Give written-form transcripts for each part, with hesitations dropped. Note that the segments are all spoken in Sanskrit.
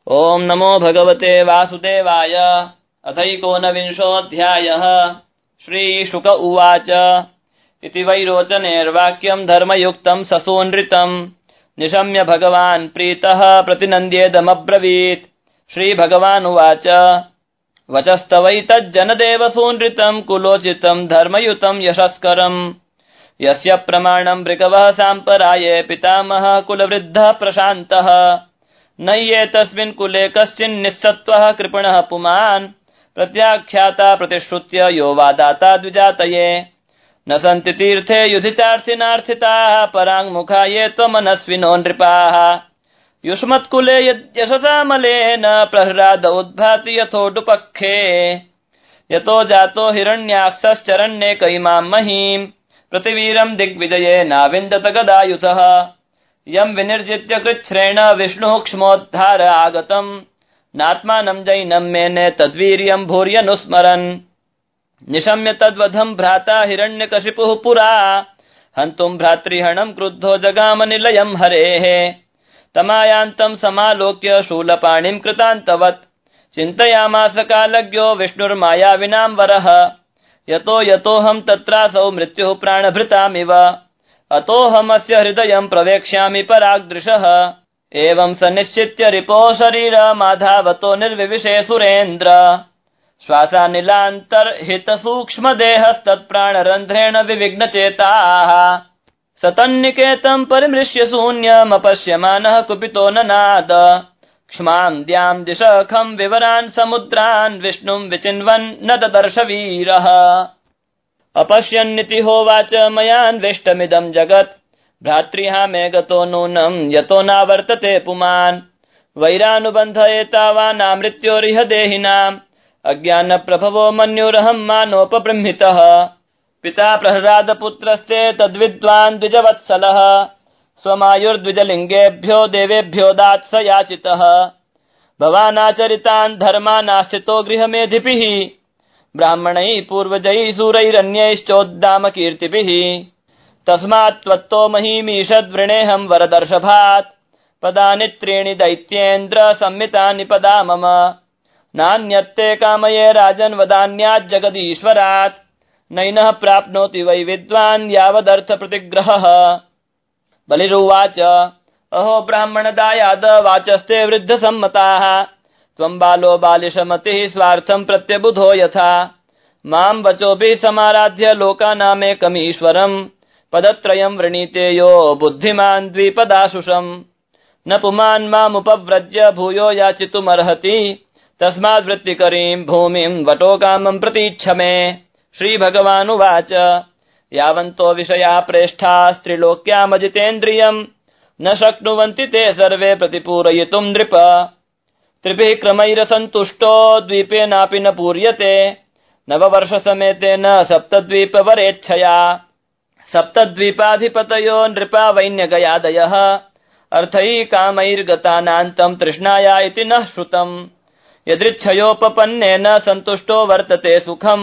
ओम नमो भगवते वासुदेवाय। अथैकोनविंशोऽध्यायः। श्रीशुक उवाच इति वैरोचनेर्वाक्यम् धर्मयुक्तम् ससूनृतम् निशम्य भगवान् प्रीतः प्रतिनन्द्येदमब्रवीत्। श्रीभगवानुवाच वचस्तवैतज्जनदेव सूनृतम् कुलोचितम् धर्मयुतम् यशस्करम् यस्य प्रमाणम् भृगवः साम्पराये पितामहः कुलवृद्धः प्रशान्तः नय्येतस्मिन् कुले कश्चिन्निस्सत्त्वः कृपणः पुमान् प्रत्याख्याता प्रतिश्रुत्य यो वादाता द्विजातये न सन्ति तीर्थे युधि चार्थिनार्थिताः पराङ्मुखा ये त्वमनस्विनो नृपाः युष्मत्कुले यशसामलेन प्रहृराद उद्भाति यथोडुपक्षे यतो जातो हिरण्याक्षश्चरण्ये कैमां महीम् प्रतिवीरम् दिग्विजये नाविन्दत गदायुधः यम् विनिर्जित्य कृच्छ्रेण विष्णुः क्ष्मोद्धार आगतम् नात्मानम् जैनम् मेने तद्वीर्यम् भूर्यनुस्मरन् निशम्य तद्वधम् भ्राता हिरण्यकशिपुः पुरा हन्तुम् भ्रातृहणम् क्रुद्धो जगामनिलयम् हरेः तमायान्तम् समालोक्य शूलपाणिम् कृतान्तवत् चिन्तयामास कालज्ञो विष्णुर्मायाविनाम् वरः यतो यतोऽहम् तत्रासौ मृत्युः प्राणभृतामिव अतोऽहमस्य हृदयम् प्रवेक्ष्यामि पराग्दृशः एवम् स निश्चित्य रिपो शरीरमाधावतो निर्विविशे सुरेन्द्र श्वासानिलान्तर्हितसूक्ष्मदेहस्तत्प्राणरन्ध्रेण विविघ्नचेताः सतन्निकेतम् परिमृश्य शून्यमपश्यमानः कुपितो ननाद क्ष्माम् द्याम् दिशखम् विवरान् समुद्रान् विष्णुम् विचिन्वन् न ददर्श वीरः अपश्यन्निति होवाच मयान्वेष्टमिदम् जगत् भ्रातृहा मे गतो नूनम् यतो नावर्तते पुमान् वैरानुबन्ध एतावानामृत्योरिह देहिनाम् अज्ञानप्रभवो मन्युरहम् मानोपबृंहितः पिता प्रहृरादपुत्रस्ते तद्विद्वान् द्विजवत्सलः स्वमायुर्द्विजलिङ्गेभ्यो देवेभ्यो दात्स याचितः भवानाचरितान् धर्मानाश्चितो गृहमेधिभिः ब्राह्मणैः पूर्वजैः सूरैरन्यैश्चोद्दाम कीर्तिभिः तस्मात् त्वत्तो महीमीषद्वृणेऽहम् वरदर्शभात् पदानि त्रीणि दैत्येन्द्र संमितानि पदा मम नान्यत्ते कामये राजन् वदान्याज्जगदीश्वरात् नैनः प्राप्नोति वै विद्वान् यावदर्थ प्रतिग्रहः बलिरुवाच अहो ब्राह्मणदायाद वाचस्ते वृद्धसम्मताः त्वम् बालो बालिशमतिः स्वार्थम् प्रत्यबुधो यथा माम् वचोभिः समाराध्य लोकानामेकमीश्वरम् पदत्रयम् वृणीते यो बुद्धिमान् द्विपदाशुषम् न पुमान् मामुपव्रज्य भूयो याचितुमर्हति तस्माद्वृत्तिकरीम् भूमिम् वटोकामम् प्रतीच्छ मे। श्रीभगवानुवाच यावन्तो विषयाः प्रेष्ठास्त्रिलोक्यामजितेन्द्रियम् न शक्नुवन्ति ते सर्वे प्रतिपूरयितुम् नृप त्रिभिः क्रमैरसन्तुष्टो द्वीपेनापि न पूर्यते नववर्षसमेतेन सप्तद्वीपवरेच्छया सप्तद्वीपाधिपतयो नृपा वैन्यगयादयः अर्थैः कामैर्गतानान्तम् तृष्णाया इति नः श्रुतम् यदृच्छयोपपन्नेन सन्तुष्टो वर्तते सुखम्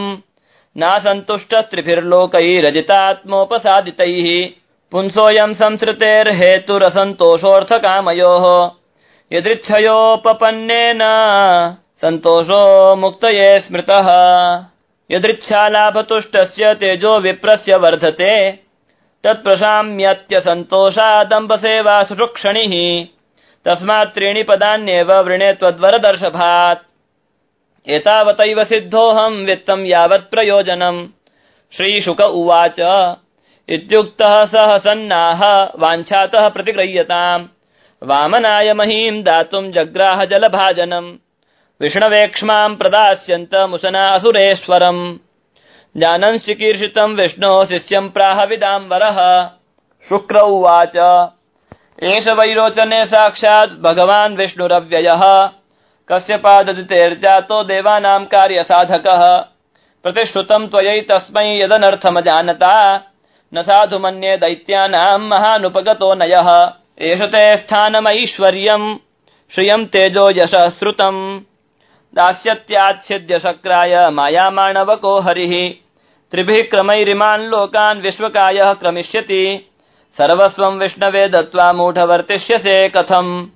नासन्तुष्टस्त्रिभिर्लोकैरजितात्मोपसादितैः पुंसोऽयम् संसृतेर्हेतुरसन्तोषोऽर्थकामयोः यदृच्छयोपपन्नेन सन्तोषो मुक्तये स्मृतः यदृच्छालाभतुष्टस्य तेजो विप्रस्य वर्धते तत्प्रशाम्यत्य सन्तोषादम्बसेवा सुषुक्षणिः तस्मात् त्रीणि पदान्येव वृणे त्वद्वरदर्शभात् एतावतैव सिद्धोऽहम् वित्तम् यावत् प्रयोजनम्। श्रीशुक उवाच इत्युक्तः सह सन्नाह वाञ्छातः प्रतिगृह्यताम् वामनाय महीम् दातुम् जग्राह जलभाजनम् विष्णवेक्ष्माम् प्रदास्यन्त मुसना असुरेश्वरम् जानन् चिकीर्षितम् विष्णोः शिष्यम् प्राह विदाम्बरः। शुक्र उवाच एष वैरोचने साक्षात् भगवान् विष्णुरव्ययः कश्यपाददितेर्जातो देवानाम् कार्यसाधकः प्रतिश्रुतम् त्वयैतस्मै यदनर्थमजानता न साधु मन्ये दैत्यानाम् महानुपगतो नयः एष ते स्थानमैश्वर्यम् श्रियम् तेजो यशः श्रुतम् दास्यत्याच्छिद्य शक्राय मायामाणवको हरिः त्रिभिः क्रमैरिमान् लोकान् विश्वकायः क्रमिष्यति सर्वस्वम् विष्णवे दत्त्वा मूढवर्तिष्यसे कथम्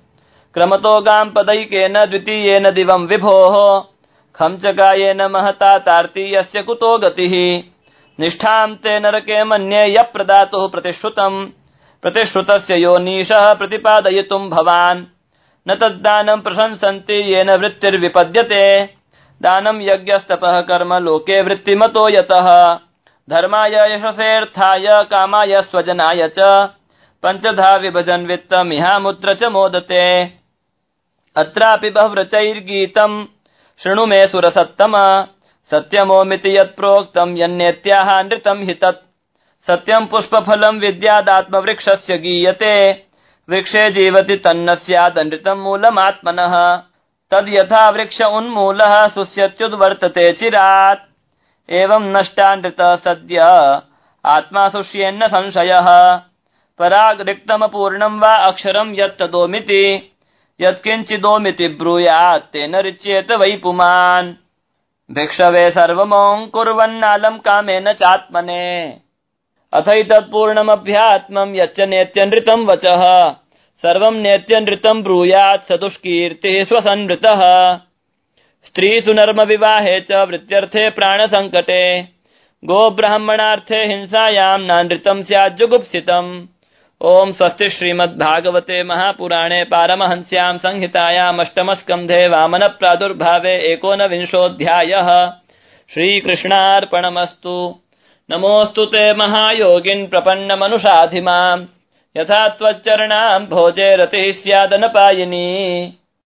क्रमतो गां पदैकेन द्वितीयेन दिवं विभोः खंचकायेन महता तार्तीयस्य कुतो गतिः निष्ठां ते नरके मन्ये यः प्रदातुः प्रतिश्रुतस्य योनीशः प्रतिपादयितुं भवान् न तद्दानं प्रशंसन्ति येन वृत्तिर्विपद्यते दानं यज्ञस्तपः कर्म लोके वृत्तिमतो यतः धर्माय यशसेऽर्थाय कामाय स्वजनाय च पञ्चधा विभजन् वित्तमिहामुत्र च मोदते अत्रापि बहुव्रचैर्गीतं शृणु मे सुरसत्तम सत्यमोमिति यत्प्रोक्तं यन्नेत्याह नृतं हि तत् सत्यं पुष्पफलं विद्यादात्मवृक्षस्य गीयते वृक्षे जीवति तन्न स्यादनृतं मूलमात्मनः तद्यथा वृक्ष उन्मूलः शुष्यत्युद्वर्तते चिरात् एवं नष्टानृतः सद्य आत्मा शुष्येन्न संशयः परागरिक्तमपूर्णं वा अक्षरं यत्तदोमिति यत्किञ्चिदोमिति ब्रूयात् तेन रिच्येत वै पुमान् भिक्षवे सर्वमोङ्कुर्वन्नालं कामेन चात्मने अथैतत्पूर्णमभ्यात्मं यच्च नेत्यनृतं वचः सर्वं नेत्यनृतं ब्रूयात् स दुष्कीर्तिः स्वसंवृतः स्त्रीसु नर्मविवाहे च वृत्त्यर्थे प्राणसङ्कटे गोब्राह्मणार्थे हिंसायां नानृतं स्याज्जुगुप्सितम् ओम स्वस्ति श्रीमद्भागवते महापुराणे पारमहंस्यां संहितायाम् अष्टमस्कन्धे वामन प्रादुर्भावे 19 श्रीकृष्णार्पणमस्तु। नमोऽस्तु ते महायोगिन् प्रपन्नमनुषाधिमाम् यथा त्वच्चरणाम् भोजे रतिः स्यादनपायिनी।